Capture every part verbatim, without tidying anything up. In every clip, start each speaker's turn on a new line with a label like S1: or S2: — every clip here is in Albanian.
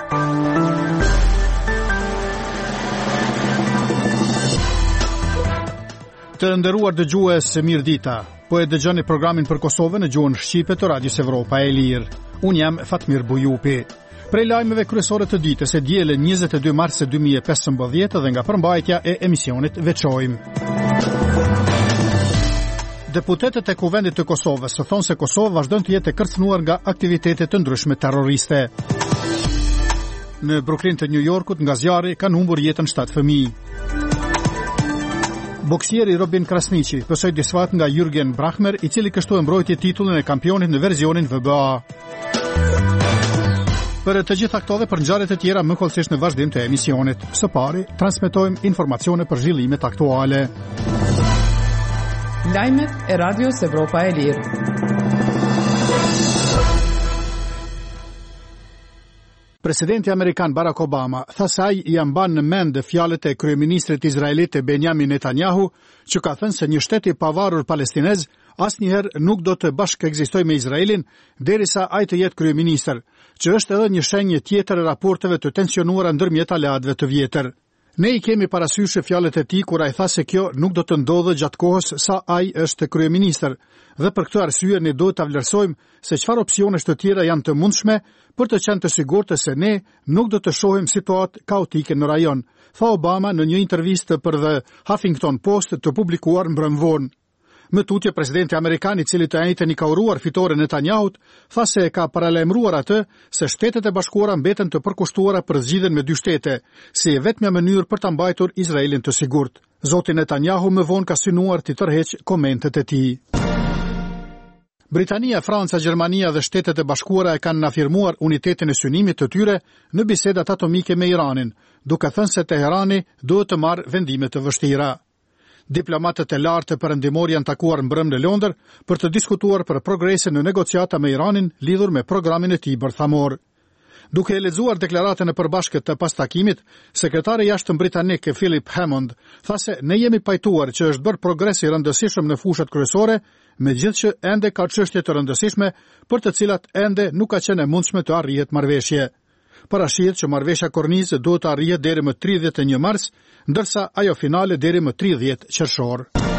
S1: Të nderuar dëgjues, mirëdita. Po e dëgjoni programin për Kosovën në gjuhën shqipe të Radios Evropa e Lirë. Unë jam Fatmir Bujupi. Prej lajmeve kryesore të ditës e diele njëzet e dy mars dy mijë e pesëmbëdhjetë dhe nga përmbajtja e emisionit veçojmë. Deputetët e Kuvendit të Kosovës thonë se Kosova vazhdon të jetë e kërcënuar nga aktivitete të ndryshme terroriste. Në Brooklyn të New Yorkut nga zjarri kanë humbur jetën shtatë fëmijë. Boksieri Robin Krasniqi pësoi disfat nga Jürgen Brahmer, i cili kështu e mbrojti titullin e kampionit në verzionin V B A. Për të gjitha këto dhe për ngjarjet e tjera më kollësisht në vazhdim të emisionit. Së pari, transmetojmë informacione për zhvillimet aktuale.
S2: Lajmet e Radios Evropa e Lirë.
S1: Presidenti Amerikan Barack Obama tha se ai i mban në mend fjalët e kryeministrit izraelit Benjamin Netanyahu, që ka thënë se një shtet i pavarur palestinez asnjëherë nuk do të bashkëekzistojë me Izraelin derisa ai të jetë kryeministër, që është edhe një shenjë tjetër e raporteve të tensionuara ndërmjet aleatëve të vjetër. Ne i kemi parasysh fjalët e tij kur ai tha se kjo nuk do të ndodhë gjatë kohës sa ai është kryeministër, dhe për këtë arsye ne duhet ta vlerësojmë se çfarë opsionesh të tjera janë të mundshme për të qenë të sigurtë se ne nuk do të shohim situatë kaotike në rajon, tha Obama në një intervistë për The Huffington Post të publikuar mbrëmvonë. Më tutje, presidenti amerikan, i cili të njëjtën i ka uruar fitoren Netanyahut, tha se ka paralajmëruar atë se Shtetet e Bashkuara mbeten të përkushtuara për zgjidhjen me dy shtete, si e vetmja mënyrë për ta mbajtur Izraelin të sigurt. Zoti Netanyahu më vonë ka synuar të tërheqë komentet e tij. Britania, Franca, Gjermania dhe Shtetet e Bashkuara e kanë afirmuar unitetin e synimit të tyre në bisedat atomike me Iranin, duke thënë se Teherani duhet të marrë vendime të vështira. Diplomatët e lartë perëndimor janë takuar mbrëm në Londër për të diskutuar për progrese në negociata me Iranin lidhur me programin e tij bërthamor. Duke e lexuar deklaratën e përbashkët të pas takimit, sekretari i jashtëm britanik Philip Hammond tha se ne jemi pajtuar që është bërë progres i rëndësishëm në fushat kryesore, megjithëse ende ka çështje të rëndësishme për të cilat ende nuk ka qenë e mundshme të arrihet marrëveshje. Parashihet që marrëveshja kornizë duhet të arrihet deri më tridhjetë e një mars, ndërsa ajo finale deri më tridhjetë qershor.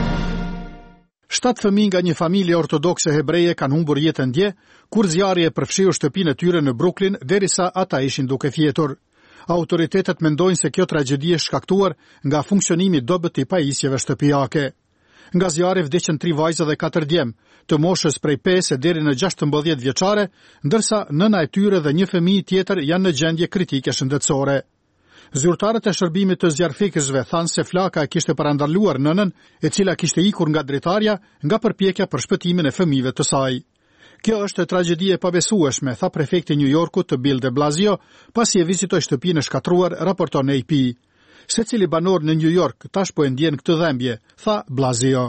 S1: Shtatë fëmijë nga një familje ortodokse hebreje kanë humbur jetën dje, kur zjarri e përfshiu shtëpinë e tyre në Brooklyn derisa ata ishin duke fjetur. Autoritetet mendojnë se kjo tragjedi është shkaktuar nga funksionimi i dobët i pajisjeve shtëpiake. Nga zjarri vdiqën tri vajza dhe katër djem, të moshës prej pesë deri në gjashtëmbëdhjetë vjeçare, ndërsa nëna e tyre dhe një fëmijë tjetër janë në gjendje kritike shëndetësore. Zyrtarët e shërbimit të zjarfikësve thanë se flaka e kishte parandaluar nënën, e cila kishte ikur nga dritarja nga përpjekja për shpëtimin e fëmijëve të saj. Kjo është tragjedi e pabesueshme, tha prefekti i New Yorkut të Bill de Blasio, pasi e vizitoi shtëpinë e shkatruar, raporton A P. Secili banor në New York tash po e ndjen këtë dhembje, tha Blasio.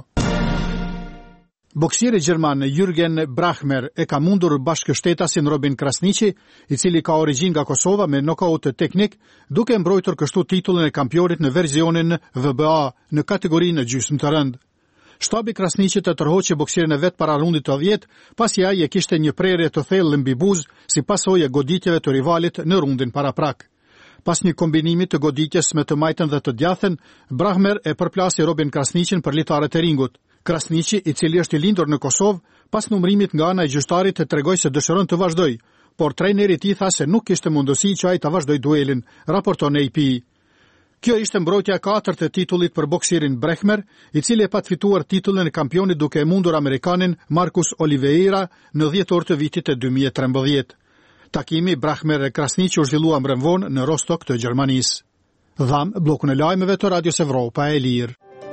S1: Boksieri gjerman Jürgen Brahmer e ka mundur bashkështetasin Robin Krasniqi, i cili ka origjinë nga Kosova me nokaut teknik, duke mbrojtur kështu titullin e kampionit në verzionin V B A në kategorinë gjysmë të rënd. Shtabi Krasniqit të tërhoqi boksierin e vet para rundit të dhjetë, pasi ai e kishte një prerje të thellë mbi buzë si pasojë e goditjeve të rivalit në rundin paraprak. Pas një kombinimi të goditjes me të majtën dhe të djathen, Brahmer e përplasi Robin Krasniqin për litaret e ringut. Krasniqi, i cili është i lindur në Kosovë, pas numërimit nga ana e gjyqtarit të tregoi se dëshiron të vazhdoj, por trajneri i tij tha se nuk kishte mundësi që ai ta vazhdoi duelin, raporton A P. Kjo ishte mbrojtja e katërt e titullit për boksierin Brahmer, i cili e pat fituar titullin e kampionit duke e mundur amerikanin Marcus Oliveira në dhjetor të vitit e dy mijë e trembëdhjetë. Takimi Brahmer e Krasniqi u zhvillua mbrëmvonë në Rostock të Gjermanisë. Dham bllokun e lajmeve të Radios Evropa e Lirë.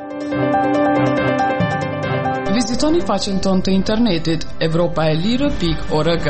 S2: Vizitoni faqen tonë të internetit evropaelire pikë org.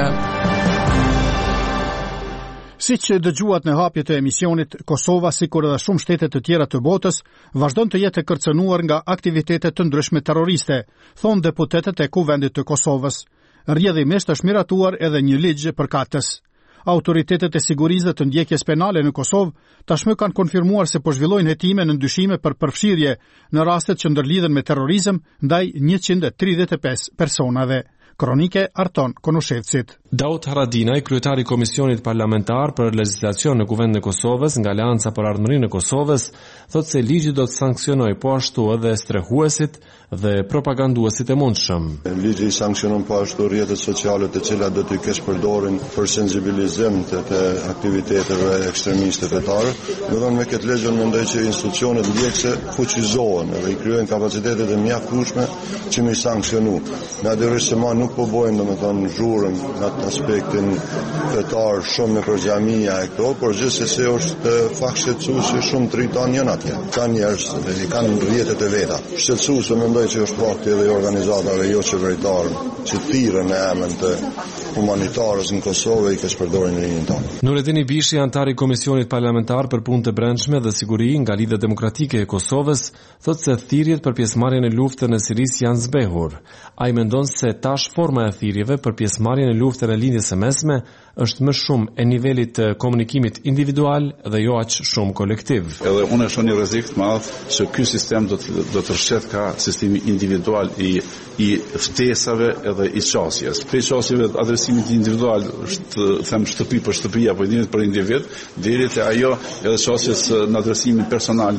S1: Siç dëgjuat në hapje të emisionit, Kosova, sikur edhe shumë shtete të tjera të botës, vazhdon të jetë e kërcënuar nga aktivitete të ndryshme terroriste, thonë deputetët e Kuvendit të Kosovës. Rrjedhimisht është miratuar edhe një ligj përkatës. Autoritetet e sigurisë të ndjekjes penale në Kosovë tashmë kanë konfirmuar se po zhvillojnë hetime në ndyshime për përfshirje në rastet që ndërlidhen me terrorizëm ndaj njëqind e tridhjetë e pesë personave. Kronike Arton Konushevcit.
S3: Daut Haradinaj, kryetari i Komisionit Parlamentar për Legjislacion në Kuvendin e Kosovës nga Aleanca për Ardhmërinë e Kosovës, thotë se ligji do të sanksionojë po ashtu edhe strehuesit dhe propaganduesit e mundshëm.
S4: Ligji sanksionon po ashtu rrjetet sociale të cilat do të kesh përdorin për sensibilizim të, të aktiviteteve ekstremiste fetare. Do thonë me këtë ligj mendoj që institucionet ndjekëse fuqizohen dhe i krijojnë kapacitetet e mjaftueshme që mi sanksionu. Natyrisht se ma nuk po bojnë domethënë zhurmë në aspektin fetar shumë me përgjamia e këto, por gjithsesi është fakt shqetësues që shumë triton janë atje. Kanë njerëz që kanë rrjetet e veta. Shqetësues mendoj që është fakti edhe i organizatave jo qeveritare që thirrën në emër të humanitarës në Kosovë i kesh përdorin rinjin tonë.
S3: Nurettin Ibishi, antar i Komisionit Parlamentar për Punë të Brendshme dhe Siguri nga Lidhja Demokratike e Kosovës, thotë se thirrjet për pjesëmarrjen në luftën e Sirisë janë zbehur. Ai mendon se tash forma e thirrjeve për pjesëmarrjen në luftën e lindjes së mesme është më shumë e nivelit të komunikimit individual dhe jo aq shumë kolektiv.
S5: Edhe unë e shoh një rrezik të madh se ky sistem do të do të rrshet ka sistemi individual i i ftesave edhe i qasjes. Prej qasjeve adresimit individual është them shtëpi për shtëpi apo individ për individ, deri te ajo edhe qasjes në adresimin personal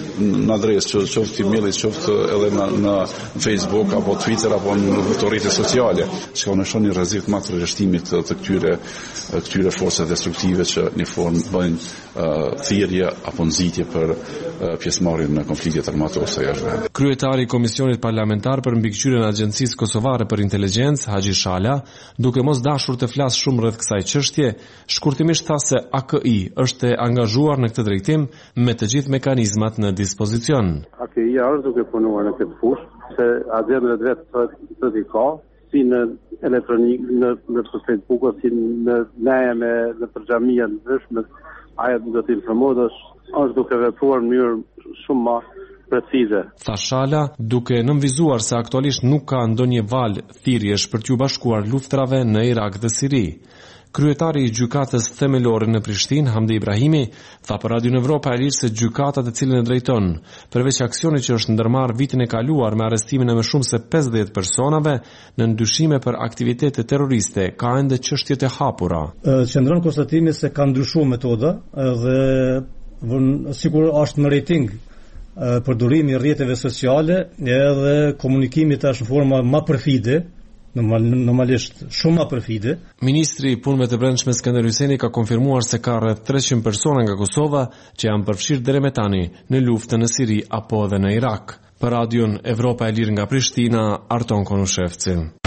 S5: në adresë që qoftë email, qoftë edhe në, në Facebook apo Twitter apo në rrjetet sociale. Çka unë shoh një rrezik më të rreshtimit të, të këtyre këtyre forcave destruktive që në formë bëjnë uh, thirrje apo nxitje për uh, pjesëmarrjen në konfliktet armate ose jashtë.
S3: Kryetari i Komisionit Parlamentar për mbikëqyrjen e Agjencisë Kosovare për Inteligjencë, Haxhi Shala, duke mos dashur të flas shumë rreth kësaj çështje, shkurtimisht tha se A K I është e angazhuar në këtë drejtim me të gjithë mekanizmat në dispozicion.
S6: A K I është duke punuar në këtë fushë, se agjendat vetë të të ka, si në elektronik, në, në Facebook, si në neja me në përgjamia në ndryshme, aja do të informohet është duke vepruar në mënyrë shumë më precize.
S3: Tha Shala, duke nënvizuar se aktualisht nuk ka ndonjë valë thirrjesh për t'u bashkuar luftrave në Irak dhe Siri. Kryetari i gjykatës themelore në Prishtinë, Hamdi Ibrahimi, tha për Radio Evropa e Lirë se gjykata të cilën e drejton, përveç aksionit që është ndërmarrë vitin e kaluar me arrestimin e më shumë se pesëdhjetë personave në ndyshime për aktivitete terroriste, ka ende çështjet e hapura.
S7: Qëndron konstatimi se ka ndryshuar metoda dhe sikur është në rating përdorimi i rrjeteve sociale edhe komunikimi tash në forma më perfide, normalisht shumë më perfide.
S3: Ministri i Punëve të Brendshme Skënder Hyseni ka konfirmuar se ka rreth treqind persona nga Kosova që janë përfshirë deri më tani në luftën në Siri apo edhe në Irak. Për Radion Evropa e Lirë nga Prishtina, Arton Konushevci.